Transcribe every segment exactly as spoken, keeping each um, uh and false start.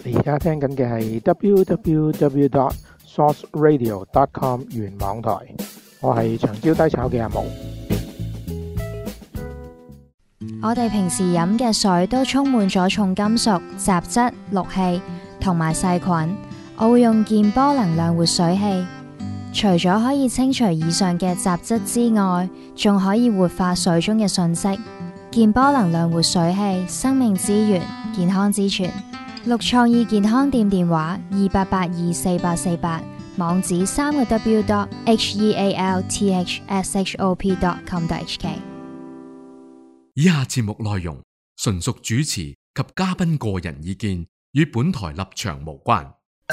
你而家聽緊嘅係 double-u double-u double-u dot source radio dot com 原網台，我係長招低炒嘅阿毛。 我哋平時飲嘅水都充滿咗重金屬、雜質、氯氣同埋細菌。我會用健波能量活水器，除咗可以清除以上嘅雜質之外，仲可以活化水中嘅訊息。健波能量活水器，生命之源，健康之泉。綠創意健康店電話二八八二四八四八，網址三個 w dot h e a l t h s h o p dot com dot h k。 以下節目內容純屬主持及嘉賓個人意見，與本台立場無關。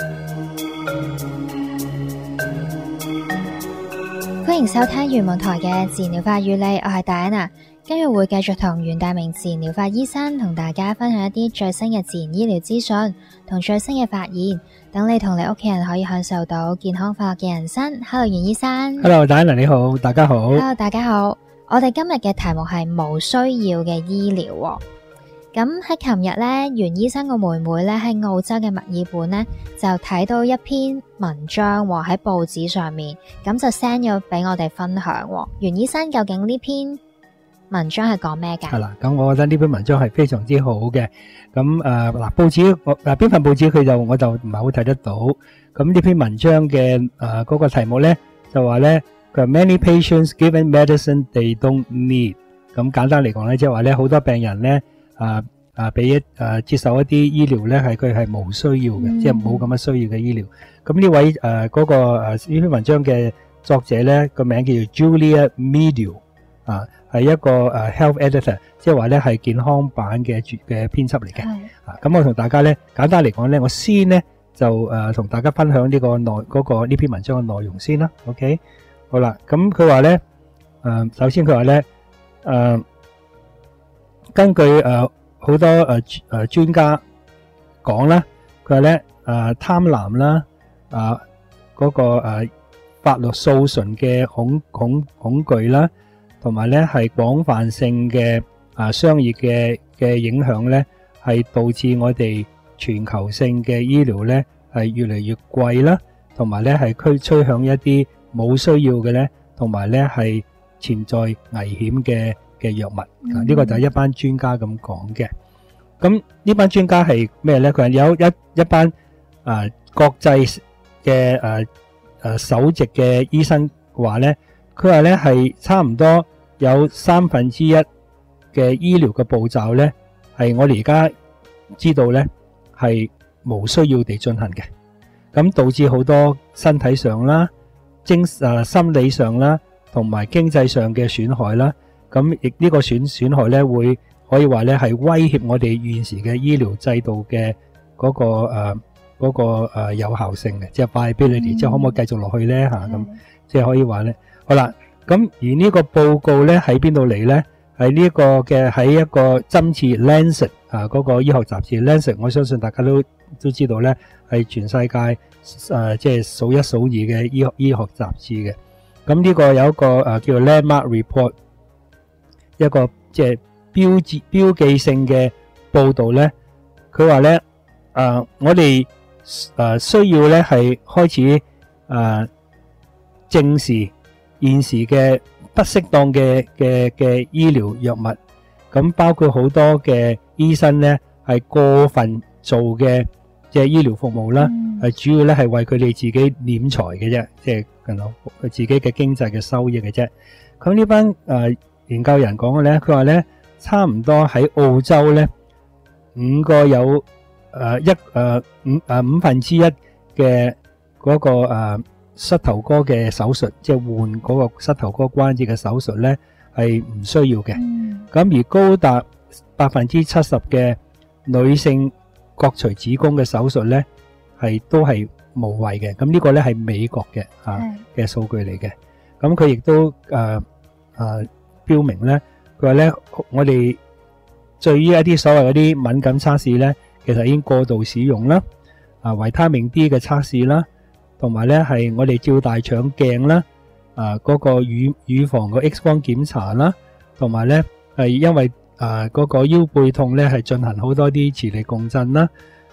歡迎收聽原網台嘅自然療法與你，我係戴安娜。今日會繼續同袁大明自然療法醫生同大家分享一啲最新嘅自然醫療資訊同最新嘅發現，等你同你屋企人可以享受到健康快樂嘅人生。Hello， 袁醫生。 Hello， 戴安娜你好，大家好。 Hello， 大家好。我哋今日嘅題目係無需要嘅醫療。咁喺琴日咧，袁醫生個妹妹咧喺澳洲嘅墨爾本咧就睇到一篇文章喺報紙上面，咁就 send 咗俾我哋分享。袁醫生，究竟呢篇文章係講咩㗎？ 係啦，咁我覺得呢篇文章係非常之好嘅。咁誒嗱，報紙我誒邊份報紙佢就我就唔係好睇得到。咁呢篇文章嘅誒嗰個題目咧就話咧，佢話 Many patients given medicine they don't need。咁簡單嚟講咧，即係話咧好多病人咧啊啊俾一誒接受一啲醫療咧係佢係冇需要嘅，即係冇咁嘅需要嘅醫療。咁呢位誒嗰個誒呢篇文章嘅作者咧個名叫做 Julia Meadow 啊。係一個誒 health editor， 即係話咧係健康版嘅嘅編輯嚟嘅。啊，咁我同大家咧簡單嚟講咧，我先咧就誒同大家分享呢個內嗰個呢篇文章嘅內容先啦。OK， 好啦，咁佢話咧誒，首先佢話咧誒，根據誒好多誒誒專家講啦，佢話咧誒貪婪啦，啊嗰個誒法律訴訟嘅恐恐恐懼啦。同埋咧係廣泛性嘅啊商業嘅嘅影響咧，係導致我哋全球性嘅醫療咧係越嚟越貴啦，同埋咧係趨趨向一啲冇需要嘅咧，同埋咧係潛在危險嘅嘅藥物。嗯、啊，呢、這個就係一班專家咁講嘅。咁呢班專家係咩咧？佢係有一一班啊國際嘅誒誒首席嘅醫生話咧。佢話咧係差唔多有三分之一嘅醫療嘅步驟咧，係我哋而家知道咧係無需要地進行嘅，咁導致好多身體上啦、精誒心理上啦，同埋經濟上嘅損害啦。咁亦呢個損損害咧，會可以話咧係威脅我哋現時嘅醫療制度嘅嗰個誒嗰個誒有效性嘅，即係 viability，即係可唔可以繼續落去咧吓咁，即係可以話咧。好啦，咁而呢個報告咧喺邊度嚟咧？喺呢個嘅喺一個針刺 Lancet 啊嗰個醫學雜誌 Lancet， 我相信大家都都知道咧，係全世界誒即係數一數二嘅醫學醫學雜誌嘅。咁呢個有一個誒叫做 Landmark Report， 一個即係標誌標記性嘅報導咧。佢話咧誒我哋誒需要咧係開始誒正視現時嘅不適當嘅嘅嘅醫療藥物，咁包括好多嘅醫生咧係過分做嘅即係醫療服務啦，係、嗯、主要咧係為佢哋自己斂財嘅啫，即係佢自己嘅經濟嘅收益嘅啫。咁呢班誒、呃、研究人講嘅咧，佢話咧差唔多喺澳洲咧五個有誒、呃、一誒、呃、五誒、呃、五分之一嘅嗰、那個誒。呃膝頭哥嘅手術，即係換嗰個膝頭哥關節嘅手術咧，係唔需要嘅。咁、嗯、而高達百分之七十嘅女性割除子宮嘅手術咧，係都係無謂嘅。咁呢個咧係美國嘅啊嘅數據嚟嘅。咁佢亦都誒誒標明咧，佢話咧我哋對於一啲所謂嗰啲敏感測試咧，其實已經過度使用啦。啊，維他命 D 嘅測試啦。同埋咧，係我哋照大腸鏡啦，啊嗰個乳乳房個 X 光檢查啦，同埋咧係因為啊嗰個腰背痛咧係進行好多啲磁力共振啦，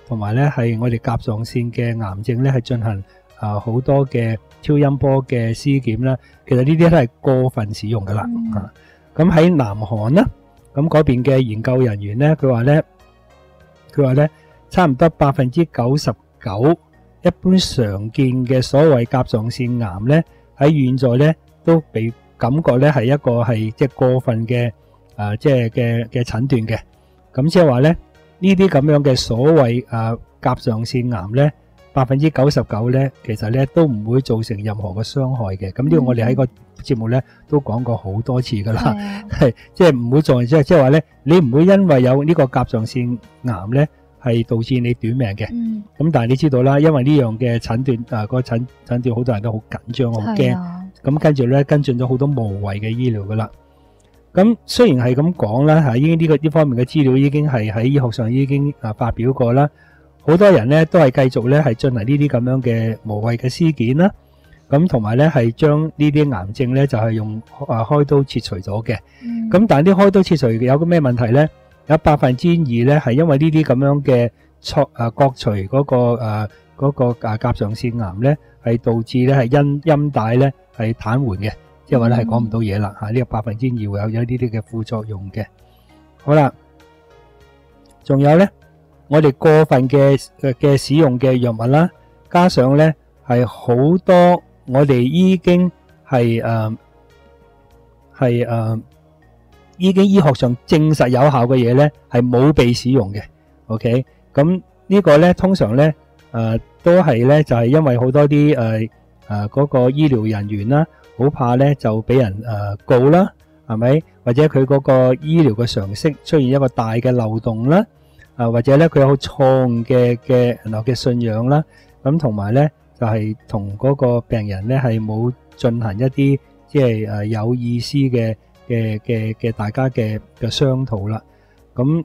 同埋咧係我哋甲狀腺嘅癌症咧係進行啊好多嘅超音波嘅屍檢啦。其實呢啲都係過分使用噶啦。啊，咁喺南韓啦，咁嗰邊嘅研究人員咧，佢話咧，佢話咧，差唔多百分之九十九一般常見嘅所謂甲狀腺癌咧，喺現在咧都被感覺咧係一個係即係過分嘅啊，即係嘅嘅診斷嘅。咁即係話咧，呢啲咁樣嘅所謂啊甲狀腺癌咧，百分之九十九咧，其實咧都唔會造成任何嘅傷害嘅。咁呢個我哋喺個節目咧都講過好多次噶啦，係即係唔會再即係即係話咧，你唔會因為有呢個甲狀腺癌咧係導致你短命嘅。嗯。咁但係你知道啦，因為呢樣嘅診斷啊個診診斷好多人都好緊張，好驚。咁跟住咧跟進咗好多無謂嘅醫療噶啦。咁雖然係咁講啦，嚇已經呢個呢方面嘅資料已經係喺醫學上已經啊發表過啦。好多人咧都係繼續咧係進行呢啲咁樣嘅無謂嘅屍檢啦。咁同埋咧係將呢啲癌症咧就係用啊開刀切除咗嘅。咁但係啲開刀切除有個咩問題咧？有百分之二咧係因為呢啲咁樣嘅錯啊割除嗰個誒嗰個啊甲狀腺癌咧係導致咧係陰陰帶咧係癱瘓嘅，即係話咧係講唔到嘢啦嚇。呢個百分之二會有有呢啲嘅副作用嘅。好啦，仲有咧，我哋過分嘅嘅使用嘅藥物啦，加上咧係好多我哋已經係誒係誒已經醫學上證實有效嘅嘢咧，係冇被使用嘅。OK，咁呢個咧通常咧誒都係咧就係因為好多啲誒誒嗰個醫療人員啦，好怕咧就俾人誒告啦，係咪？或者佢嗰個醫療嘅常識出現一個大嘅漏洞啦，啊或者咧佢有錯誤嘅嘅嗱嘅信仰啦，咁同埋咧就係同嗰個病人咧係冇進行一啲即係誒有意思嘅嘅嘅嘅大家嘅嘅商討啦。咁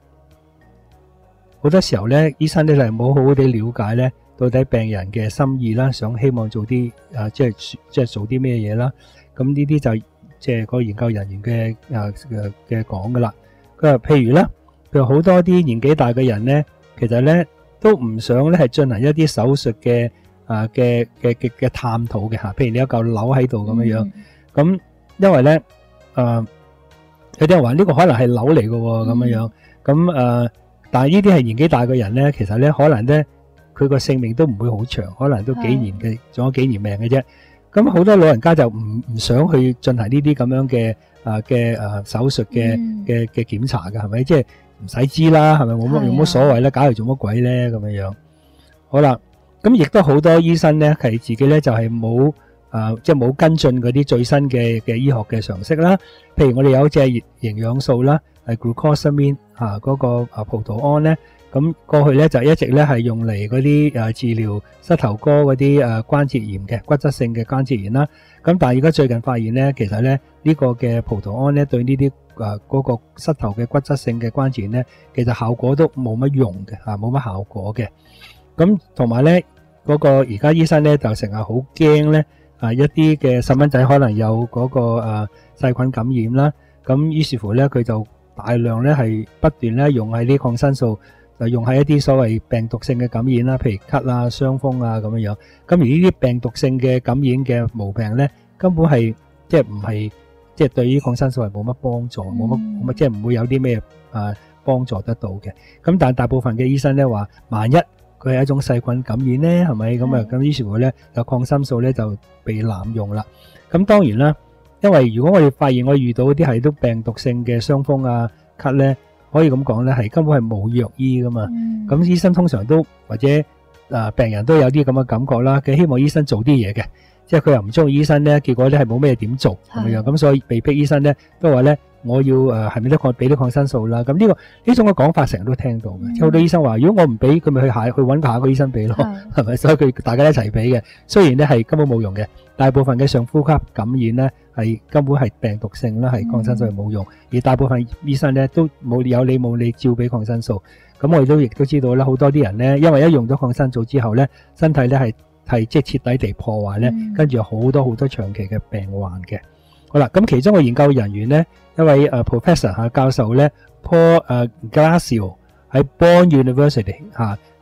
好多時候咧，醫生咧係冇好好地了解咧，到底病人嘅心意啦，想希望做啲誒即係即係做啲咩嘢啦。咁呢啲就即係個研究人員嘅誒嘅嘅講噶啦。佢話譬如啦，佢話好多啲年紀大嘅人咧，其實咧都唔想咧係進行一啲手術嘅啊嘅嘅嘅嘅探討嘅嚇。譬如你有嚿瘤喺度咁樣樣，咁因為咧誒有啲人話呢個可能係瘤嚟嘅喎咁樣樣，咁誒但係呢啲係年紀大嘅人咧，其實咧可能咧佢個性命都唔會好長，可能都幾年嘅，仲有幾年命嘅啫。咁好多老人家就唔唔想去進行呢啲咁樣嘅啊嘅誒手術嘅嘅嘅檢查嘅，係咪？即係唔使知啦，係咪？冇乜冇乜所謂咧，搞嚟做乜鬼咧？咁樣樣。好啦，咁亦都好多醫生咧係自己咧就係冇啊，即係冇跟進嗰啲最新嘅嘅醫學嘅常識啦。譬如我哋有隻營養素啦，係 glucosamine 啊嗰個啊葡萄胺咧。咁過去咧就一直咧係用嚟嗰啲誒治療膝頭哥嗰啲誒關節炎嘅骨質性嘅關節炎啦。咁但係而家最近發現咧，其實咧呢個嘅葡萄胺咧對呢啲誒嗰個膝頭嘅骨質性嘅關節炎咧，其實效果都冇乜用嘅嚇，冇乜效果嘅。咁同埋咧嗰個而家醫生咧就成日好驚咧啊一啲嘅細蚊仔可能有嗰個誒細菌感染啦。咁於是乎咧佢就大量咧係不斷咧用喺啲抗生素。就用喺一啲所謂病毒性嘅感染啦，譬如咳啊、傷風啊咁樣樣。咁而呢啲病毒性嘅感染嘅毛病咧，根本係即係唔係即係對於抗生素係冇乜幫助，冇乜冇乜即係唔會有啲咩啊幫助得到嘅。咁但係大部分嘅醫生咧話，萬一佢係一種細菌感染咧，係咪咁啊？咁於是乎咧，有抗生素咧就被濫用啦。咁當然啦，因為如果我哋發現我哋遇到啲係都病毒性嘅傷風啊、咳咧。可以咁講咧，係根本係冇藥醫噶嘛。咁、嗯、醫生通常都或者誒、呃、病人都有啲咁嘅感覺啦。佢希望醫生做啲嘢嘅，即係佢又唔中意醫生咧，結果咧係冇咩點做咁樣。咁所以被逼醫生咧都話咧，我要誒係咪都抗俾啲抗生素啦？咁呢、這個呢種嘅講法成日都聽到嘅。即係好多醫生話，如果我唔俾，佢咪去下去揾下一個醫生俾咯，係咪？所以佢大家一齊俾嘅。雖然咧係根本冇用嘅，大部分嘅上呼吸感染咧。係根本係病毒性啦，係抗生素係冇用，而大部分醫生咧都冇有理冇理照俾抗生素。咁我哋都亦都知道啦，好多啲人咧，因為一用咗抗生素之後咧，身體咧係係即係徹底地破壞咧，跟住有好多好多長期嘅病患嘅。好啦，咁其中個研究人員咧，一位誒 professor 嚇教授咧 ，Paul 誒 Glasziou 喺 Bonn University 嚇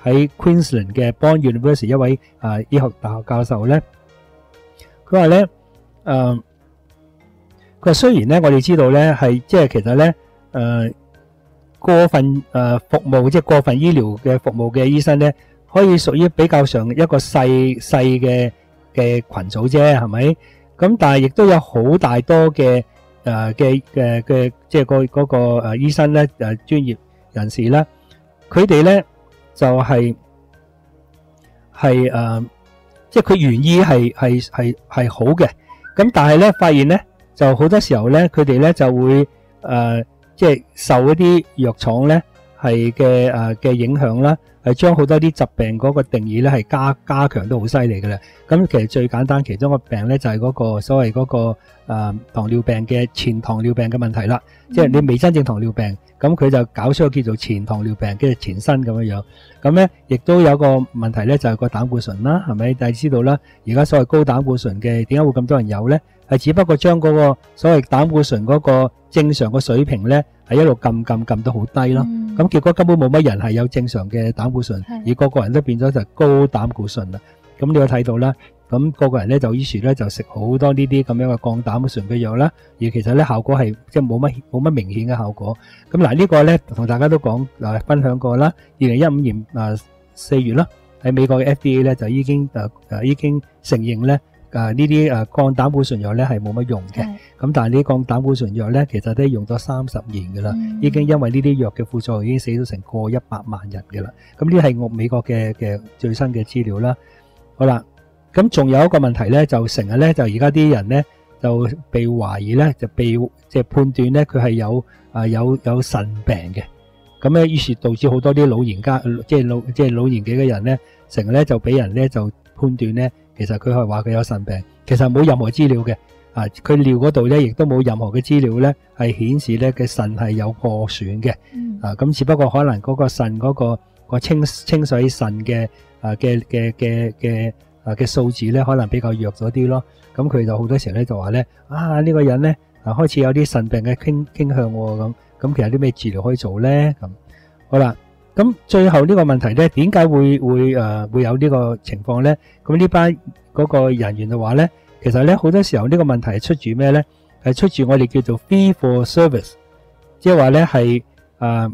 喺 Queensland 嘅 Bond University 一位啊醫學大學教授咧，佢話咧誒，佢話雖然咧我哋知道咧係即係其實咧誒過分誒服務即係過分醫療嘅服務嘅醫生咧，可以屬於比較上一個細細嘅嘅群組啫，係咪？咁但係亦都有好大多嘅誒嘅嘅嘅即係個嗰個誒醫生咧誒專業人士啦，佢哋咧就係係誒，即係佢原意係係係係好嘅，咁但係咧發現咧就好多時候咧，佢哋咧就會誒即係受一啲藥廠咧係嘅誒嘅影響啦，係將好多啲疾病嗰個定義咧係加加強都好犀利嘅啦。咁其實最簡單其中個病咧就係嗰個所謂嗰個誒糖尿病嘅前糖尿病嘅問題啦，即係你未真正糖尿病。咁佢就搞出個叫做前糖尿病，即係前身咁樣樣。咁咧，亦都有個問題咧，就係個膽固醇啦，係咪？大家知道啦，而家所謂高膽固醇嘅點解會咁多人有咧？係只不過將嗰個所謂膽固醇嗰個正常嘅水平咧，係一路撳撳撳到好低咯。咁結果根本冇乜人係有正常嘅膽固醇，而個個人都變咗就高膽固醇啦。咁你有睇到啦。咁個個人咧就於是咧就食好多呢啲咁樣嘅降膽固醇嘅藥啦，而其實咧效果係即係冇乜冇乜明顯嘅效果。咁嗱呢個咧同大家都講誒分享過啦。二零一五年誒四月啦，喺美國嘅 F D A 咧就已經誒誒已經承認咧誒呢啲誒降膽固醇藥咧係冇乜用嘅。咁但係呢降膽固醇藥咧其實都用咗三十年㗎啦，已經因為呢啲藥嘅副作用已經死咗成過一百萬人㗎啦。咁呢係我美國嘅嘅最新嘅資料啦。好啦。咁仲有一個問題咧，就成日咧就而家啲人咧就被懷疑咧就被即係判斷咧佢係有啊有有腎病嘅，咁咧於是導致好多啲老年家即係老即係老年紀嘅人咧，成日咧就俾人咧就判斷咧，其實佢係話佢有腎病，其實冇任何資料嘅，啊佢尿嗰度咧亦都冇任何嘅資料咧係顯示咧嘅腎係有破損嘅，啊咁只不過可能嗰個腎嗰個個清清洗腎嘅啊嘅嘅嘅嘅。啊嘅數字咧可能比較弱咗啲咯，咁佢就好多時候咧就話咧啊呢個人咧啊開始有啲腎病嘅傾傾向喎，咁咁其實啲咩治療可以做咧？咁好啦，咁最後呢個問題咧點解會會誒會有呢個情況咧？咁呢班嗰個人員就話咧，其實咧好多時候呢個問題係出住咩咧？係出住我哋叫做 fee for service， 即係話咧係誒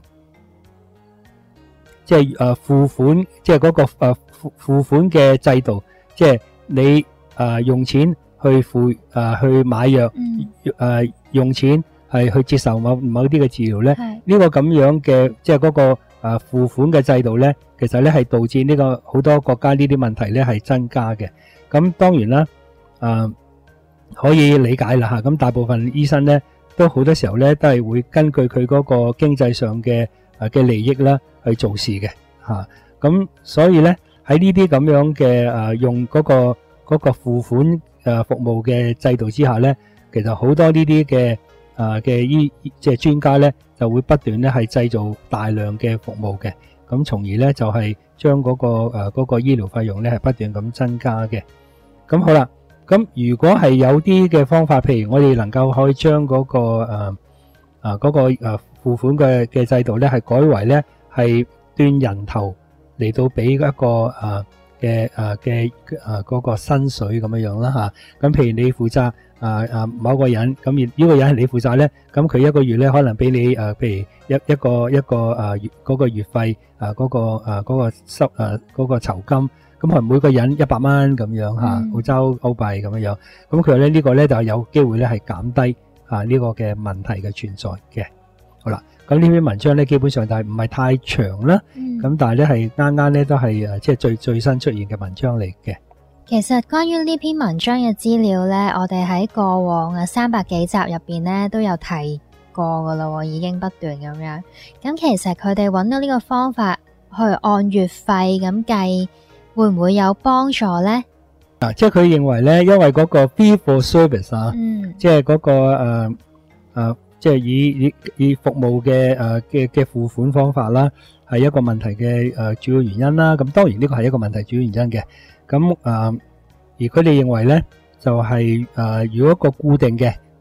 即係誒付款，即係嗰個誒付付款嘅制度。即係你誒用錢去付誒去買藥，誒用錢係去接受某某啲嘅治療咧。呢個咁樣嘅即係嗰個誒付款嘅制度咧，其實咧係導致呢個好多國家呢啲問題咧係增加嘅。咁當然啦，誒可以理解啦嚇。咁大部分醫生咧都好多時候咧都係會根據佢嗰個經濟上嘅誒嘅利益啦去做事嘅嚇。咁所以咧。喺呢啲咁樣嘅誒用嗰個嗰個付款誒服務嘅制度之下咧，其實好多呢啲嘅誒嘅醫即係專家咧，就會不斷咧係製造大量嘅服務嘅，咁從而咧就係將嗰個誒嗰個醫療費用咧係不斷咁增加嘅。咁好啦，咁如果係有啲嘅方法，譬如我哋能夠可以將嗰個誒誒嗰個誒付款嘅嘅制度咧係改為咧係斷人頭。嚟到俾一個誒嘅誒嘅誒嗰個薪水咁樣樣啦嚇，咁譬如你負責誒誒某個人，咁而呢個人係你負責咧，咁佢一個月咧可能俾你誒，譬如一一個一個誒月嗰個月費誒嗰個誒嗰個收誒嗰個酬金，咁可能每個人一百蚊咁樣嚇，澳洲歐幣咁樣樣，咁佢話咧呢個咧就有機會咧係減低啊呢個嘅問題嘅存在嘅。好啦。咁呢篇文章咧，基本上就係唔係太長啦，咁、嗯、但係咧係啱啱咧都係誒，即係最最新出現嘅文章嚟嘅。 其實關於呢篇文章嘅資料咧，我哋喺過往嘅三百幾集入邊咧都有提過噶啦，已經不斷咁樣。咁其實佢哋揾到呢個方法去按月費咁計，會唔會有幫助咧？ 啊，即係佢認為咧，因為嗰個 fee for service 啊，嗯、即係嗰、嗰個誒誒。呃呃即係以以以服務嘅誒嘅嘅付款方法啦，係一個問題嘅誒主要原因啦。咁當然呢個係一個問題主要原因嘅。咁誒而佢哋認為咧，就係誒如果一個固定嘅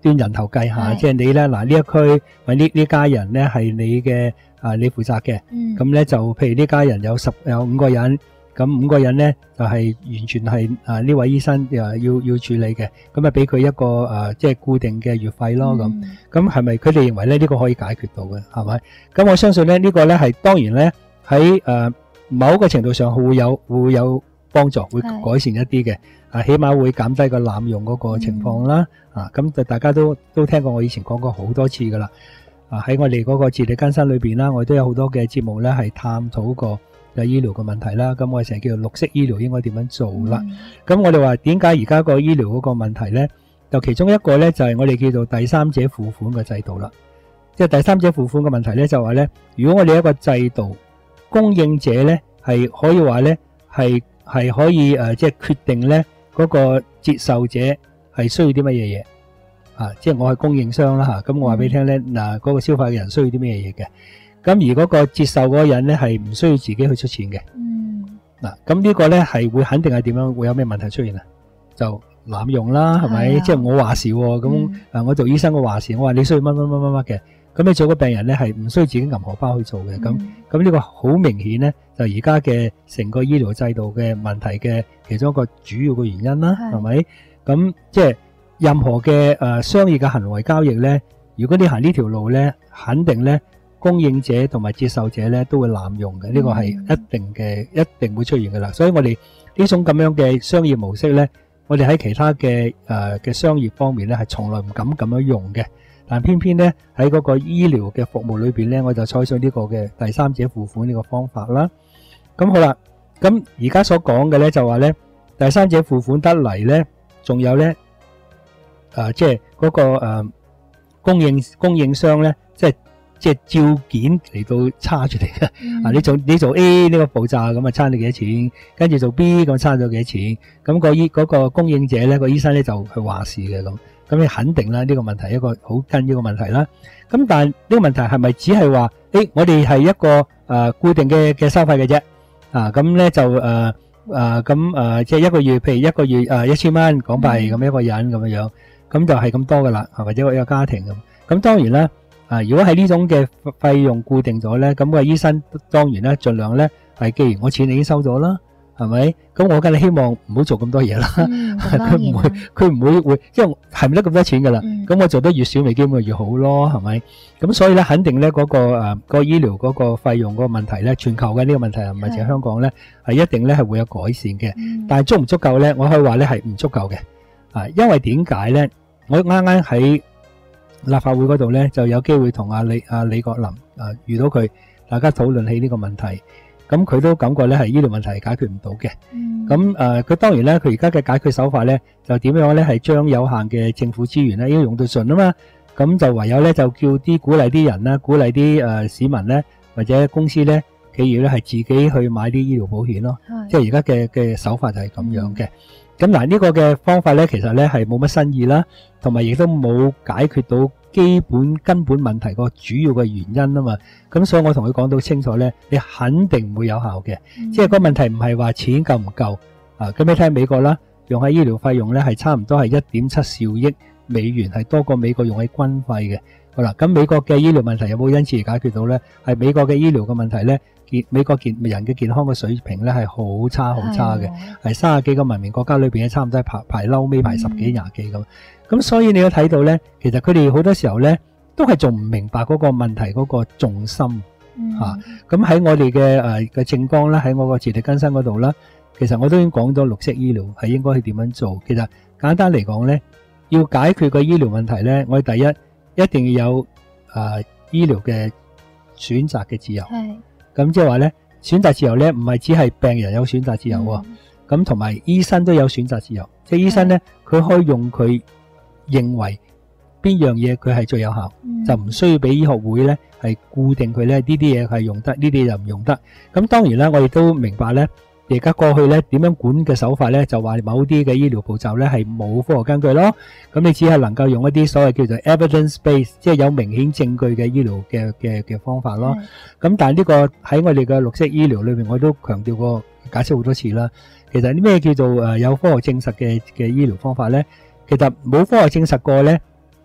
斷人頭計下， 係即係你咧嗱呢一區或呢呢家人咧係你嘅啊，你負責嘅， 嗯咁咧就譬如呢家人有十有五個人，咁五個人咧就係完全係啊呢位醫生誒要要處理嘅，咁啊俾佢一個誒即係固定嘅月費咯咁。 嗯咁係咪佢哋認為咧呢個可以解決到嘅係咪？咁我相信咧呢個咧係當然咧喺誒某個程度上會有會有幫助，會改善一啲嘅，啊起碼會減低個濫用嗰個情況啦。啊咁就大家都都聽過我以前講過好多次噶啦。啊喺我哋嗰個自力更生裏邊啦，我都有好多嘅節目咧係探討過嘅醫療嘅問題啦。咁我哋成日叫做綠色醫療應該點樣做啦。咁我哋話點解而家個醫療嗰個問題咧？就其中一個咧，就係我哋叫做第三者付款嘅制度啦。即係第三者付款嘅問題咧，就話咧，如果我哋一個制度供應者咧係可以話咧係係可以誒，即係決定咧嗰個接受者係需要啲乜嘢嘢啊？即係我係供應商啦嚇，咁我話俾你聽咧嗱，嗰個消費嘅人需要啲乜嘢嘢嘅，咁而嗰個接受嗰個人咧係唔需要自己去出錢嘅。 嗯。 嗱，咁呢個咧係會肯定係點樣？會有咩問題出現啊？就濫用啦，係咪？即係我話事喎，咁誒我做醫生我話事，我話你需要乜乜乜乜乜嘅，咁你做個病人咧係唔需要自己銀荷包去做嘅，咁咁呢個好明顯咧，就而家嘅成個醫療制度嘅問題嘅其中一個主要嘅原因啦，係咪？咁即係任何嘅誒商業嘅行為交易咧，如果你行呢條路咧，肯定咧供應者同埋接受者咧都會濫用嘅，呢個係一定嘅，一定會出現㗎啦。所以我哋呢種咁樣嘅商業模式咧，我哋喺其他嘅誒嘅商業方面咧，係從來唔敢咁樣用嘅。但偏偏咧喺嗰個醫療嘅服務裏邊咧，我就採取呢個嘅第三者付款呢個方法啦。咁好啦，咁而家所講嘅咧就話咧，第三者付款得嚟咧，仲有咧誒，即係嗰個誒供應供應商咧，即係即係照件嚟到差住嚟嘅。啊，你做你做 A 呢個步驟咁啊，差你幾多錢？跟住做 B 咁差咗幾多錢？咁個醫嗰個供應者咧，個醫生咧就去話事嘅咁。咁你肯定啦，呢個問題一個好緊要嘅問題啦。咁但係呢個問題係咪只係話，誒我哋係一個誒固定嘅嘅收費嘅啫？啊咁咧就誒誒咁誒即係一個月，譬如一個月誒一千蚊港幣咁一個人咁樣樣，咁就係咁多噶啦，或者一個家庭咁。咁當然啦。啊！如果係呢種嘅費用固定咗咧，咁個醫生當然咧，盡量咧係，既然我錢已經收咗啦，係咪？咁我梗係希望唔好做咁多嘢啦。佢唔會，佢唔會會，因為係唔得咁多錢噶啦。咁我做得越少，咪基本越好咯，係咪？咁所以咧，肯定咧嗰個誒個醫療嗰個費用嗰個問題咧，全球嘅呢個問題唔係淨係香港咧，係一定咧係會有改善嘅。但係足唔足夠咧？我可以話咧係唔足夠嘅。啊，因為點解咧？我啱啱喺立法會嗰度咧，就有機會同阿李阿李國林啊遇到佢，大家討論起呢個問題。咁佢都感覺咧係醫療問題係解決唔到嘅。咁誒，佢當然咧，佢而家嘅解決手法咧，就點樣咧？係將有限嘅政府資源咧，應用到盡啊嘛。咁就唯有咧，就叫啲鼓勵啲人啦，鼓勵啲誒市民咧，或者公司咧、企業咧，係自己去買啲醫療保險咯。即係而家嘅嘅手法就係咁樣嘅。咁嗱，呢個嘅方法咧，其實咧係冇乜新意啦，同埋亦都冇解決到基本根本問題個主要嘅原因啊嘛。咁所以我同佢講到清楚咧，你肯定唔會有效嘅。即係個問題唔係話錢夠唔夠啊？咁你睇美國啦，用喺醫療費用咧係差唔多係一點七兆億美元，係多過美國用喺軍費嘅。好啦，咁美國嘅醫療問題有冇因此而解決到咧？係美國嘅醫療嘅問題咧？健美國健人嘅健康嘅水平咧係好差好差嘅，係三十幾個文明國家裏邊咧，差唔多係排排嬲尾排十幾廿幾咁。咁所以你都睇到咧，其實佢哋好多時候咧都係仲唔明白嗰個問題嗰個重心嚇。咁喺我哋嘅誒嘅政綱咧，喺我個自力更生嗰度啦，其實我都已經講咗綠色醫療係應該去點樣做。其實簡單嚟講咧，要解決個醫療問題咧，我哋第一一定要有誒醫療嘅選擇嘅自由。咁即係話咧，選擇自由咧，唔係只係病人有選擇自由喎，咁同埋醫生都有選擇自由。即係醫生咧，佢可以用佢認為邊樣嘢佢係最有效，就唔需要俾醫學會咧係固定佢咧呢啲嘢係用得，呢啲就唔用得。咁當然啦，我亦都明白咧，而家過去咧點樣管嘅手法咧，就話某啲嘅醫療步驟咧係冇科學根據咯。咁你只係能夠用一啲所謂叫做 evidence base， 即係有明顯證據嘅醫療嘅嘅嘅方法咯。咁但係呢個喺我哋嘅綠色醫療裏邊，我都強調過解釋好多次啦。其實啲咩叫做誒有科學證實嘅嘅醫療方法咧？其實冇科學證實過咧，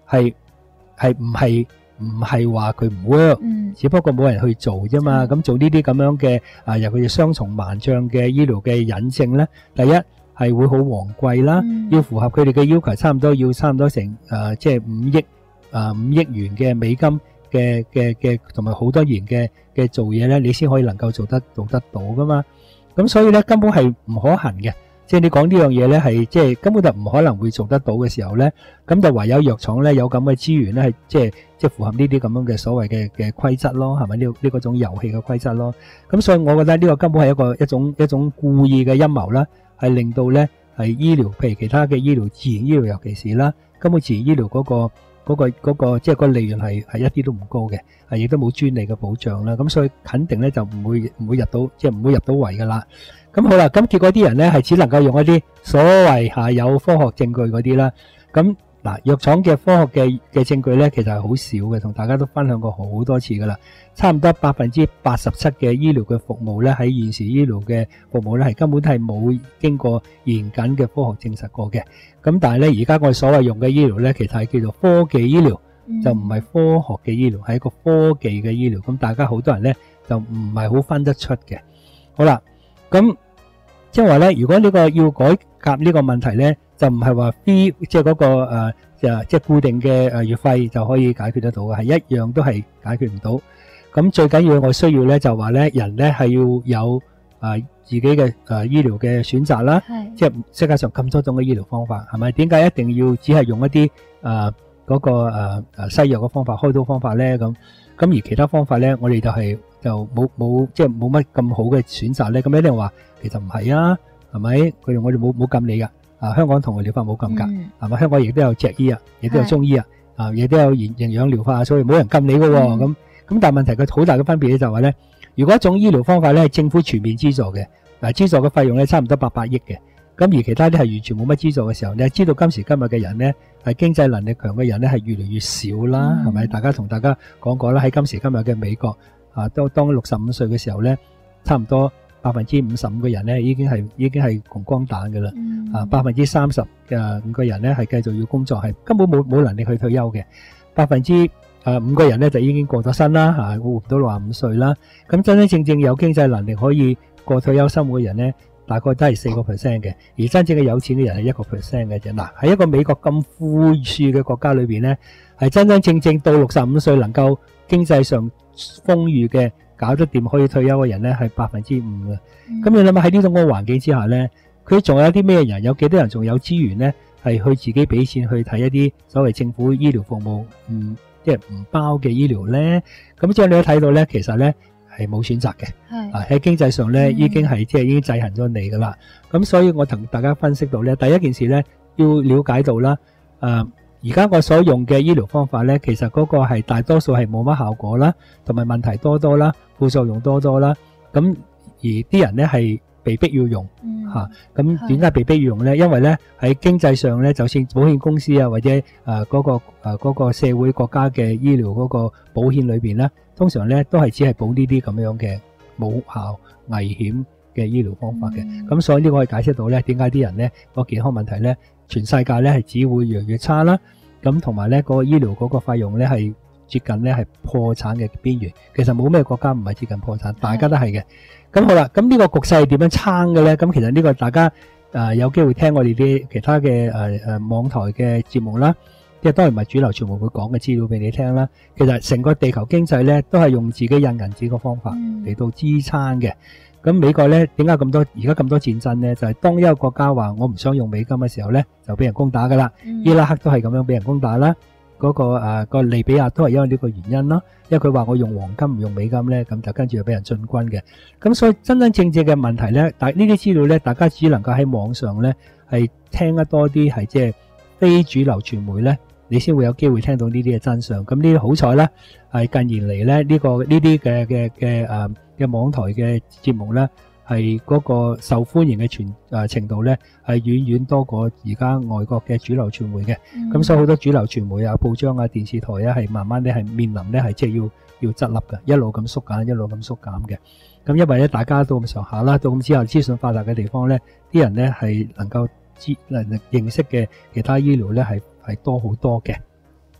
係係唔係唔係話佢唔 work， 嗯只不過冇人去做啫嘛。 嗯咁做呢啲咁樣嘅啊，尤其是雙重盲障嘅醫療嘅引證咧，第一係會好昂貴啦， 嗯要符合佢哋嘅要求，差唔多要差唔多成誒即係五億啊五億元嘅美金嘅嘅嘅，同埋好多年嘅嘅做嘢咧，你先可以能夠做得做得到噶嘛。咁所以咧根本係唔可行嘅。即係你講呢樣嘢咧，係即係根本就唔可能會做得到嘅時候咧，咁就唯有藥廠咧有咁嘅資源咧，係即係即係符合呢啲咁樣嘅所謂嘅嘅規則咯，係咪呢呢嗰種遊戲嘅規則咯？咁所以我覺得呢個根本係一個一種一種故意嘅陰謀啦，係令到咧係醫療，譬如其他嘅醫療，自然醫療尤其是啦，根本自然醫療嗰個嗰個嗰個即係個利潤係係一啲都唔高嘅，係亦都冇專利嘅保障啦，咁所以肯定咧就唔會唔會入到即係唔會入到圍噶啦。咁好啦，咁結果啲人咧係只能夠用一啲所謂係有科學證據嗰啲啦。咁嗱，藥廠嘅科學嘅嘅證據咧，其實係好少嘅，同大家都分享過好多次噶啦。差唔多百分之八十七嘅醫療嘅服務咧，喺現時醫療嘅服務咧係根本係冇經過嚴謹嘅科學證實過嘅。咁但係咧，而家我哋所謂用嘅醫療咧，其實係叫做科技醫療，就唔係科學嘅醫療，係一個科技嘅醫療。咁大家好多人咧就唔係好分得出嘅。好啦，咁。即係話咧，如果呢個要改革呢個問題咧，就唔係話 fee 即係嗰個誒誒即係固定嘅誒月費就可以解決得到嘅，係一樣都係解決唔到。咁最緊要我需要咧就話咧，人咧係要有誒自己嘅誒醫療嘅選擇啦。即係世界上咁多種嘅醫療方法，係咪？點解一定要只係用一啲誒嗰個誒誒西藥嘅方法開刀方法咧？咁咁而其他方法咧，我哋就係就冇冇即係冇乜咁好嘅選擇咧？咁一定話。其實唔係啊，係咪？佢哋我哋冇冇禁你噶，啊香港同類療法冇禁噶，係咪？香港亦都有脊醫啊，亦都有中醫啊，啊亦都有營營養療法啊，所以冇人禁你噶。咁咁但係問題佢好大嘅分別咧就係話咧，如果一種醫療方法咧係政府全面資助嘅，嗱資助嘅費用咧差唔多八百億嘅，咁而其他啲係完全冇乜資助嘅時候，你係知道今時今日嘅人咧係經濟能力強嘅人咧係越嚟越少啦，係咪？大家同大家講過啦，喺今時今日嘅美國啊，當當六十五歲嘅時候咧，差唔多。百分之五十五嘅人咧，已經係已經係窮光蛋嘅啦。啊，百分之三十嘅五個人咧，係繼續要工作，係根本冇冇能力去退休嘅。百分之誒五個人咧，就已經過咗身啦，嚇活唔到六十五歲啦。咁真真正正有經濟能力可以過退休生活嘅人咧，大概都係四個 percent 嘅。而真正嘅有錢嘅人係一個 percent 嘅啫。嗱，喺一個美國咁富庶嘅國家裏邊咧，係真真正正到六十五歲能夠經濟上豐裕嘅。搞得掂可以退休嘅人咧係百分之五嘅，咁、嗯、你諗下喺呢種個環境之下咧，佢仲有啲咩人？有幾多人仲有資源咧？係去自己俾錢去睇一啲所謂政府醫療服務，唔即係唔包嘅醫療咧？咁即係你都睇到咧，其實咧係冇選擇嘅，啊喺經濟上咧、嗯、已經係即係已經制衡咗你噶啦。咁所以我同大家分析到咧，第一件事咧要了解到啦，誒、呃。而家我所用嘅醫療方法咧，其實嗰個係大多數係冇乜效果啦，同埋問題多多啦，副作用多多啦。咁而啲人咧係被逼要用嚇，咁點解被逼要用咧？因為咧喺經濟上咧，就算保險公司啊或者誒嗰個誒嗰個社會國家嘅醫療嗰個保險裏邊咧，通常咧都係只係保呢啲咁樣嘅冇效危險嘅醫療方法嘅。咁、嗯、所以呢個可以解釋到咧，點解啲人咧個健康問題咧，全世界咧係只會越嚟越差啦。咁同埋咧，嗰個醫療嗰個費用咧係接近咧係破產嘅邊緣。其實冇咩國家唔係接近破產，大家都係嘅。咁好啦，咁呢個局勢係點樣撐嘅咧？咁其實呢個大家誒、呃、有機會聽我哋啲其他嘅誒誒網台嘅節目啦，即係當然唔係主流傳媒會講嘅資料俾你聽啦。其實成個地球經濟咧都係用自己印銀紙嘅方法嚟到支撐嘅。咁美國咧點解咁多而家咁多戰爭咧？就係、是、當一個國家話我唔想用美金嘅時候咧，就俾人攻打噶啦、嗯。伊拉克都係咁樣俾人攻打啦。嗰、那個誒、呃那個利比亞都係因為呢個原因啦。因為佢話我用黃金唔用美金咧，咁就跟住就俾人進軍嘅。咁所以真真正正嘅問題咧，但呢啲資料咧，大家只能夠喺網上咧係聽得多啲，係即係非主流傳媒咧，你先會有機會聽到呢啲嘅真相。咁呢啲好彩啦，係近年嚟咧呢個呢啲嘅嘅嘅誒嘅網台嘅節目咧，係嗰個受歡迎嘅傳誒程度咧，係遠遠多過而家外國嘅主流傳媒嘅。咁、嗯、所以好多主流傳媒啊、報章啊、電視台啊，係慢慢咧係面臨咧係即係要要執笠嘅，一路咁縮減，一路咁縮減嘅。咁因為咧大家到咁上下啦，到咁之後資訊發達嘅地方咧，啲人咧係能夠知能認識嘅其他醫療咧係係多好多嘅。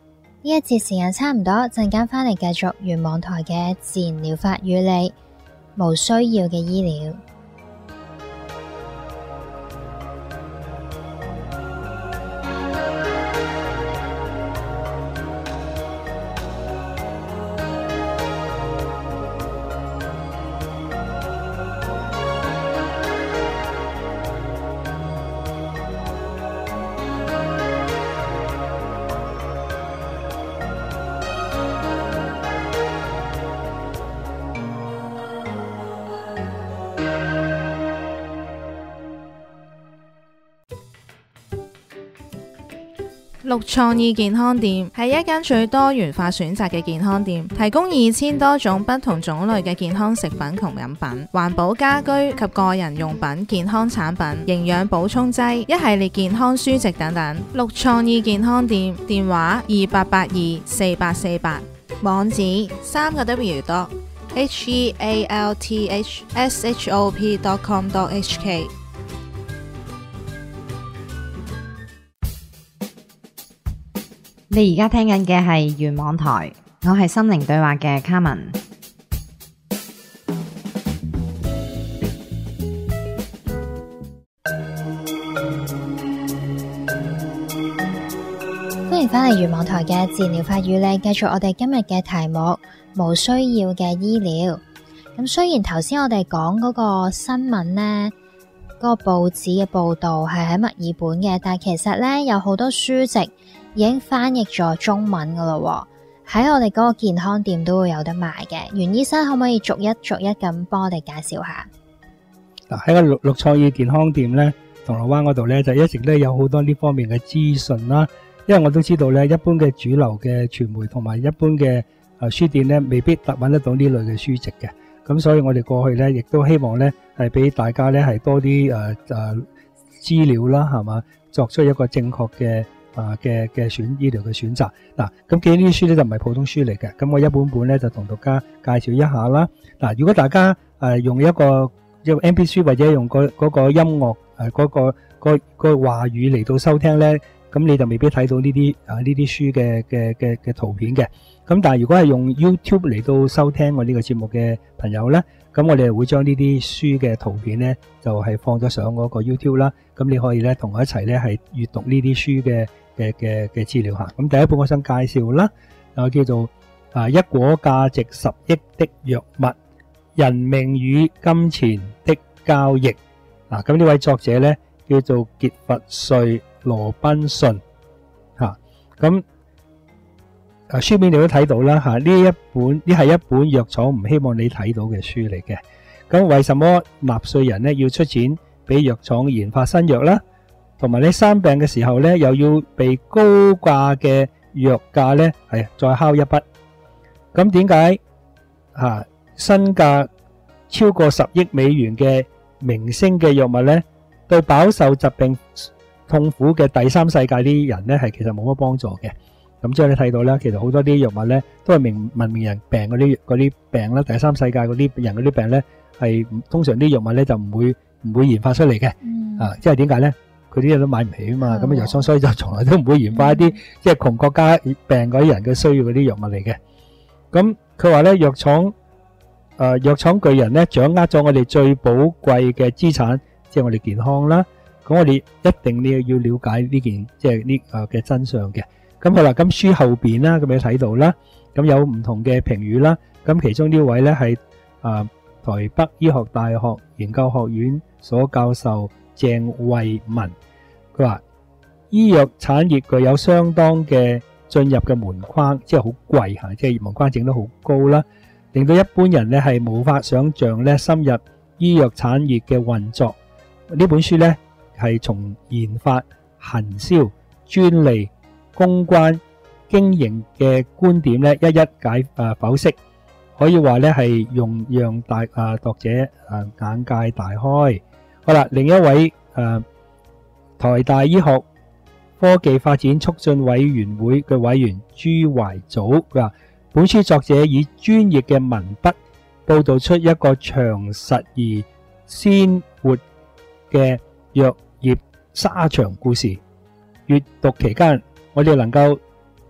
呢一節時間差唔多，陣間返嚟繼續原網台嘅自然療法與你，無需要嘅醫療。 綠創意健康店係一間最多元化選擇嘅健康店，提供二千多種不同種類嘅健康食品同飲品、環保家居及個人用品、健康產品、營養補充劑、一系列健康書籍等等。綠創意健康店電話二八八二四八四八，網址三個 W dot H E A L T H S H O P dot com dot H K。 你而家聽緊嘅係原網台，我係心靈對話嘅卡文。 歡迎返嚟原網台嘅自然療法與你，繼續我哋今日嘅題目無需要嘅醫療。咁雖然頭先我哋講嗰個新聞呢，嗰個報紙嘅報道係喺墨爾本嘅，但係其實呢，有好多書籍已經翻譯咗中文噶啦，喺我哋嗰個健康店都會有得賣嘅。袁醫生可唔可以逐一逐一咁幫我哋介紹下？ 嗱，喺個綠綠創意健康店咧，銅鑼灣嗰度咧就一直咧有好多呢方面嘅資訊啦。因為我都知道咧，一般嘅主流嘅傳媒同埋一般嘅誒書店咧，未必特揾得到呢類嘅書籍嘅。咁所以我哋過去咧，亦都希望咧係俾大家咧係多啲誒誒資料啦，係嘛，作出一個正確嘅。啊嘅嘅選醫療嘅選擇嗱，咁既然呢啲書咧就唔係普通書嚟嘅，咁我一本本咧就同大家介紹一下啦。嗱，如果大家誒用一個一個 M P 三或者用嗰嗰個音樂誒嗰個個個話語嚟到收聽咧，咁你就未必睇到呢啲啊呢啲書嘅嘅嘅嘅圖片嘅。咁但係如果係用 YouTube 嚟到收聽我呢個節目嘅朋友咧，咁我哋會將呢啲書嘅圖片咧就係放咗上嗰個 YouTube 啦。咁你可以咧同我一齊咧係閱讀呢啲書嘅。嘅嘅嘅資料吓，咁第一本我想介紹啦，啊叫做啊一果價值十億的藥物，人命與金錢的交易。嗱，咁呢位作者咧叫做傑佛瑞羅賓遜吓，咁啊書面你都睇到啦吓，呢一本呢係一本藥廠唔希望你睇到嘅書嚟嘅。咁為什麼納稅人咧要出錢俾藥廠研發新藥咧？同埋你生病嘅時候咧，又要被高價嘅藥價咧係再敲一筆。咁點解吓身價超過十億美元嘅明星嘅藥物咧，對飽受疾病痛苦嘅第三世界啲人咧係其實冇乜幫助嘅？咁即係你睇到咧，其實好多啲藥物咧都係名文明人病嗰啲嗰啲病啦，第三世界嗰啲人嗰啲病咧係通常啲藥物咧就唔會唔會研發出嚟嘅。啊，即係點解咧？佢啲嘢都買唔起啊嘛，咁啊藥廠所以就從來都唔會研發一啲即係窮國家病嗰啲人嘅需要嗰啲藥物嚟嘅。咁佢話咧，藥廠誒藥廠巨人咧掌握咗我哋最寶貴嘅資產，即係我哋健康啦。咁我哋一定你要了解呢件即係呢誒嘅真相嘅。咁好啦，咁書後邊啦，咁你睇到啦，咁有唔同嘅評語啦。咁其中呢位咧係誒台北醫學大學研究學院所教授鄭慧文。佢話醫藥產業具有相當嘅進入嘅門框，即係好貴吓，即係門框整得好高啦，令到一般人咧係無法想象咧深入醫藥產業嘅運作。呢本書咧係從研發、行銷、專利、公關、經營嘅觀點咧一一解誒剖析，可以話咧係用讓大誒讀者誒眼界大開。好啦，另一位誒。台大醫學科技發展促進委員會嘅委員朱懷祖，佢話本書作者以專業嘅文筆報道出一個詳實而鮮活嘅藥業沙場故事。閱讀期間，我哋能夠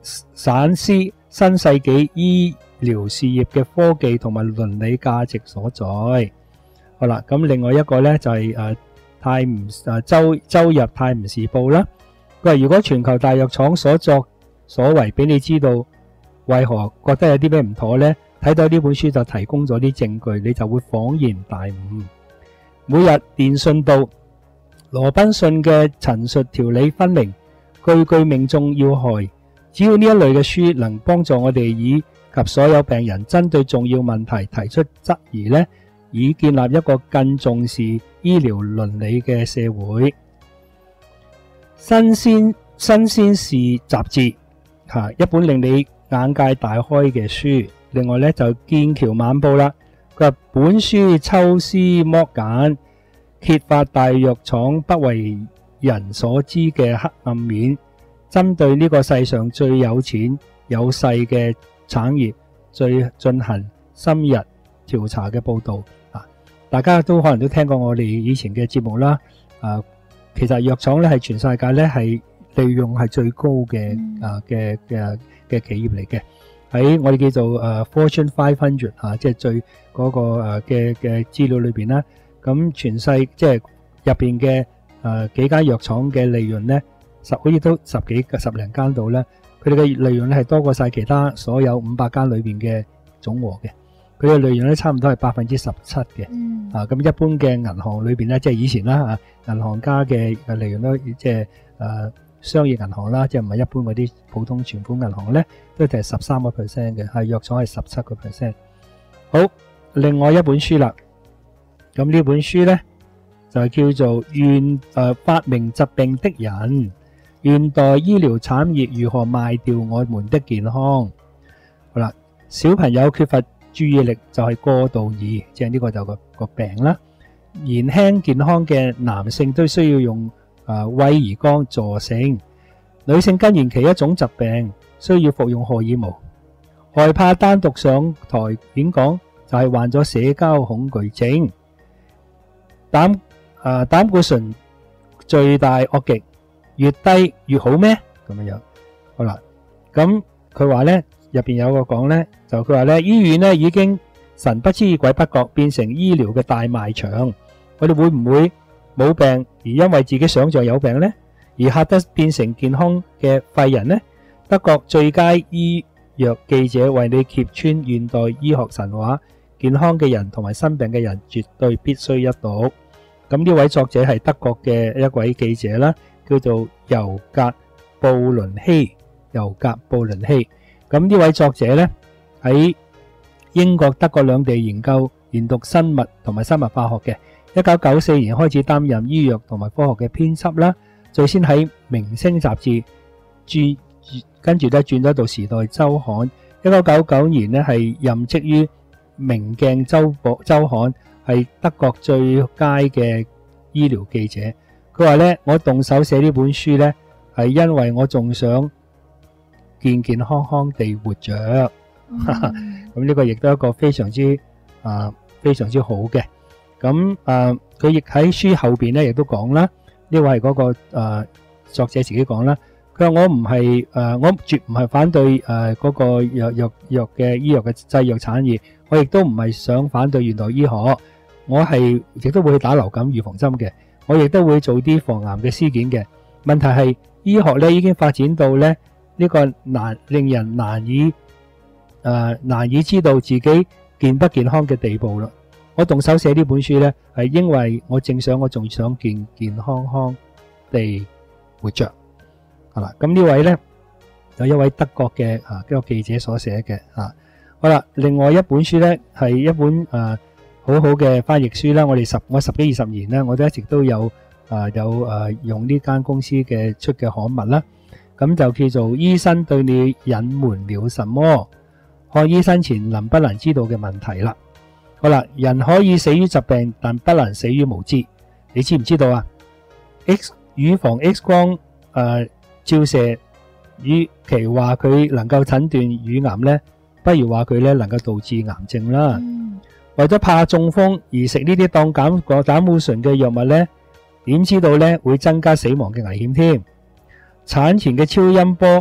反思新世紀醫療事業嘅科技同埋倫理價值所在。好啦，咁另外一個咧就係誒泰晤誒周周日泰晤士報啦。佢話如果全球大藥廠所作所為俾你知道，為何覺得有啲咩唔妥呢？睇到呢本書就提供咗啲證據，你就會恍然大悟。每日電訊報羅賓遜嘅陳述條理分明，句句命中要害。只要呢一類嘅書能幫助我哋以及所有病人針對重要問題提出質疑呢，以建立一個更重視醫療倫理嘅社會。新鮮新鮮事雜誌吓，一本令你眼界大開嘅書。另外咧就劍橋晚報啦，佢話本書抽絲剝繭，揭發大藥廠不為人所知嘅黑暗面，針對呢個世上最有錢有勢嘅產業，最進行深入調查嘅報道啊！大家都可能都聽過我哋以前嘅節目啦。啊，其實藥廠咧係全世界咧係利潤係最高嘅啊嘅嘅嘅企業嚟嘅。喺我哋叫做誒 Fortune five hundred 啊，即係最嗰個誒嘅嘅資料裏邊啦。咁全世即係入邊嘅誒幾間藥廠嘅利潤咧，十好似都十幾十零間度咧，佢哋嘅利潤咧係多過晒其他所有五百間裏邊嘅總和嘅。佢嘅利潤咧差唔多係百分之十七嘅。嗯。啊，咁一般嘅銀行裏邊咧，即係以前啦嚇，銀行家嘅嘅利潤都即係誒。商業銀行啦，即係唔係一般嗰啲普通存款銀行咧，都係十三個 percent 嘅，係藥廠係十七個 percent。好，另外一本書啦，咁呢本書咧就係叫做《現誒發明疾病的人：現代醫療產業如何賣掉我們的健康》。好啦，小朋友缺乏注意力就係過度兒，即係呢個就個個病啦。年輕健康嘅男性都需要用。啊，威而鋼助性，女性更年期一種疾病需要服用荷爾蒙，害怕單獨上台演講就係患咗社交恐懼症，膽啊膽固醇最大惡極，越低越好咩？咁樣樣，好啦，咁佢話咧入邊有個講咧，就佢話咧醫院咧已經神不知鬼不覺變成醫療嘅大賣場，我哋會唔會冇病而因為自己想象有病呢，而嚇得變成健康嘅廢人呢？德國最佳醫藥記者為你揭穿現代醫學神話，健康嘅人同埋生病嘅人絕對必須一讀。咁呢位作者係德國嘅一位記者啦，叫做尤格布倫希。尤格布倫希。咁呢位作者呢喺英國、德國兩地研究研讀生物同埋生物化學嘅。一九九四年開始擔任醫藥同埋科學嘅編輯啦，最先喺明星雜誌轉，跟住咧轉咗到時代周刊。一九九九年咧係任職於明鏡周報周刊，係德國最佳嘅醫療記者。佢話咧：我動手寫呢本書咧，係因為我仲想健健康康地活着。咁呢個亦都係一個非常之啊非常之好嘅。咁誒，佢亦喺書後邊咧，亦都講啦。呢位係嗰個誒作者自己講啦。佢話我唔係誒，我絕唔係反對誒嗰個藥藥藥嘅醫藥嘅製藥產業。我亦都唔係想反對現代醫學。我係亦都會去打流感預防針嘅。我亦都會做啲防癌嘅屍檢嘅。問題係醫學咧已經發展到咧呢個難令人難以誒難以知道自己健不健康嘅地步啦。我動手寫呢本書呢，係因為我正想我仲想健健康康地活着。好啦，咁呢位呢，有一位德國嘅啊一個記者所寫嘅啊。好啦，另外一本書呢，係一本誒好好嘅翻譯書啦。我哋十我十幾二十年呢，我都一直都有啊有誒用呢間公司嘅出嘅刊物啦。咁就叫做醫生對你隱瞞了什麼？看醫生前能不能知道嘅問題啦。好啦，人可以死於疾病，但不能死於無知。你知唔知道啊 ？X 乳房 X 光誒照射，與其話佢能夠診斷乳癌呢，不如話佢咧能夠導致癌症啦。嗯、為咗怕中風而食呢啲當減個膽固醇嘅藥物呢，點知道呢會增加死亡嘅危險添？產前嘅超音波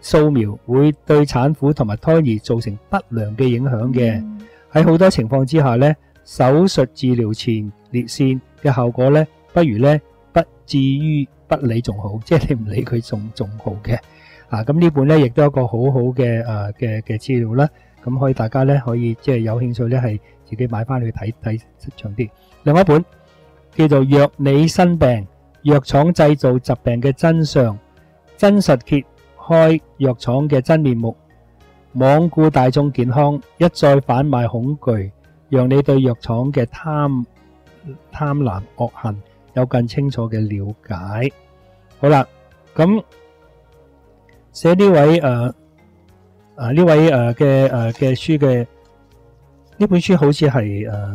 掃描會對產婦同埋胎兒造成不良嘅影響嘅。喺好多情況之下呢，手術治療前列腺嘅效果呢，不如呢不至於不理仲好，即係你唔理佢仲仲好嘅。啊，咁呢本呢亦都係一個好好嘅誒嘅嘅資料啦。咁可以大家呢可以即係有興趣呢係自己買翻去睇睇長啲。另外一本叫做《藥理新病》，藥廠製造疾病嘅真相，真實揭開藥廠嘅真面目，罔顧大眾健康，一再販賣恐懼，讓你對藥廠嘅貪貪婪惡行有更清楚嘅了解。好啦，咁寫呢位誒誒呢位誒嘅誒嘅書嘅呢本書好似係誒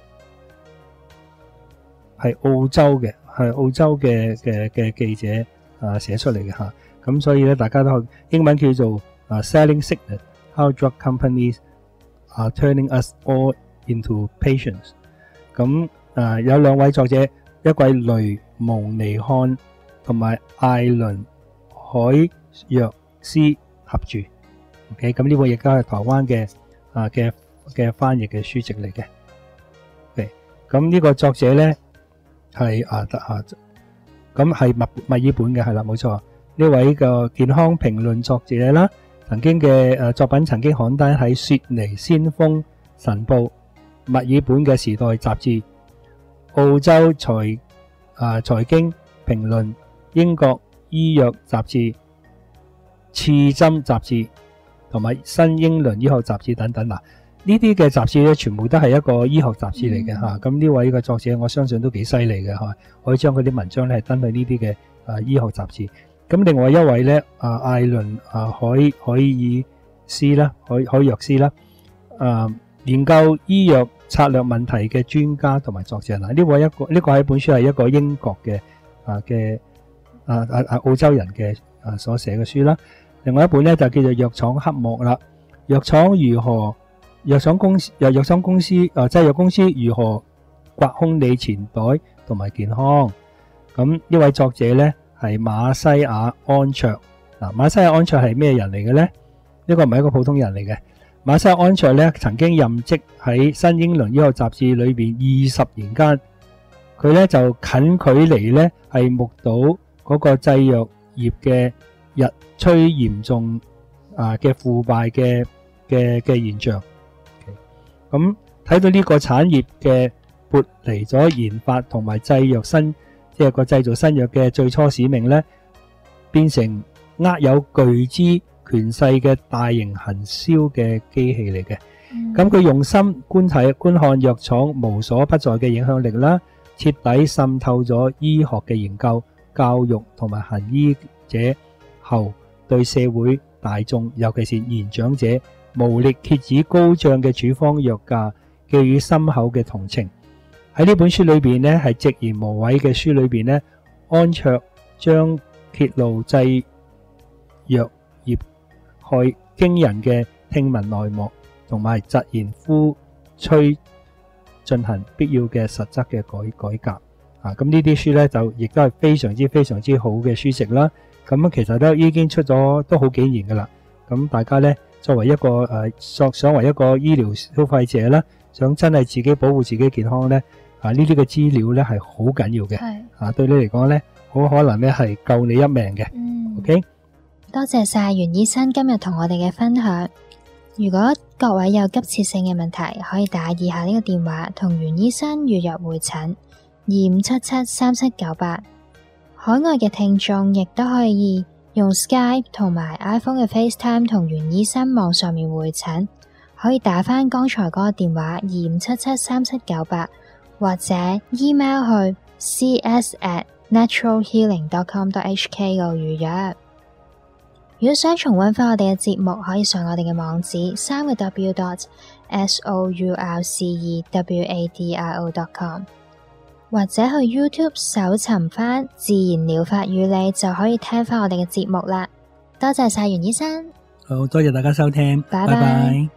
係澳洲嘅，係澳洲嘅嘅嘅記者啊寫出嚟嘅吓。咁所以咧，大家都英文叫做啊 Selling Sickness: How Drug Companies Are Turning Us All Into Patients。咁啊有兩位作者，一位雷蒙尼漢同埋艾倫海若斯合著。OK， 咁呢本亦都係台灣嘅啊嘅嘅翻譯嘅書籍嚟嘅。OK，咁呢個作者咧係啊得啊，咁係墨墨爾本嘅係啦，冇錯。呢位嘅健康評論作者啦，曾經嘅誒作品曾經刊登喺雪梨先鋒晨報、墨爾本嘅時代雜誌、澳洲財啊財經評論、英國醫藥雜誌、刺針雜誌同埋新英倫醫學雜誌等等嗱，呢啲嘅雜誌咧，全部都係一個醫學雜誌嚟嘅嚇。咁呢位嘅作者，我相信都幾犀利嘅嚇，可以將佢啲文章咧係登去呢啲嘅啊醫學雜誌。咁另外一位咧，啊艾倫啊海海爾斯啦，海海若斯啦，啊研究醫藥策略問題嘅專家同埋作者嗱，呢位一個呢個係一本書係一個英國嘅啊嘅啊啊啊澳洲人嘅啊所寫嘅書啦。另外一本咧就叫做藥廠黑幕啦，藥廠如何藥廠公司藥藥廠公司啊製藥公司如何刮空你錢袋同埋健康。咁呢位作者咧係馬西亞安卓嗱，馬西亞安卓係咩人嚟嘅咧？呢個唔係一個普通人嚟嘅。馬西亞安卓咧曾經任職喺新英倫醫學雜誌裏邊二十年間，佢咧就近距離咧係目睹嗰個製藥業嘅日趨嚴重啊嘅腐敗嘅嘅嘅現象。咁睇到呢個產業嘅撥離咗研發同埋製藥新即係個製造新藥嘅最初使命咧，變成握有巨資權勢嘅大型行銷嘅機器嚟嘅。咁佢用心觀睇觀看藥廠無所不在嘅影響力啦，徹底滲透咗醫學嘅研究、教育同埋行醫者後，對社會大眾，尤其是年長者，無力遏止高漲嘅處方藥價，寄予深厚嘅同情。喺呢本書裏邊呢，係直言無諱嘅書裏邊呢，安卓將揭露製藥業害驚人嘅聽聞內幕，同埋疾言呼催進行必要嘅實質嘅改改革。啊，咁呢啲書呢，就亦都係非常之非常之好嘅書籍啦。咁其實都已經出咗都好幾年噶啦。咁大家呢，作為一個誒，作想為一個醫療消費者啦，想真係自己保護自己健康呢。啊！呢啲嘅資料咧係好緊要嘅，啊對你嚟講咧，好可能咧係救你一命嘅。嗯，OK， 多謝晒袁醫生今日同我哋嘅分享。如果各位有急切性嘅問題，可以打以下呢個電話同袁醫生預約會診，二五七七三七九八。海外嘅聽眾亦都可以用 Skype 同埋 iPhone 嘅 FaceTime 同袁醫生網上面會診，可以打返剛才嗰個電話二五七七三七九八。或者 email 去 c s at natural healing dot com dot h k 度預約。如果想重溫翻我哋嘅節目，可以上我哋嘅網址三個 w dot s o u r c e w a d i o dot com， 或者去 YouTube 搜尋翻自然療法與你，就可以聽翻我哋嘅節目啦。多謝晒袁醫生， 好多謝大家收聽，拜拜。拜拜。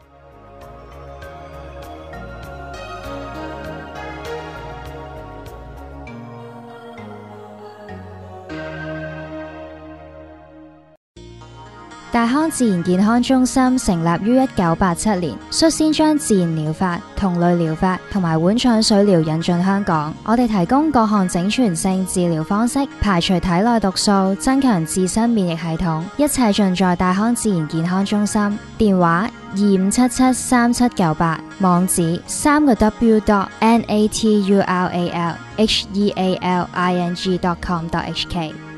大康自然健康中心成立於一九八七年，率先將自然療法、同類療法同埋碗腸水療引進香港。我哋提供各項整全性治療方式，排除體內毒素，增強自身免疫系統，一切盡在大康自然健康中心。電話二五七七三七九八，網址三個 w dot n a t u r a l h e a l i n g dot com dot h k。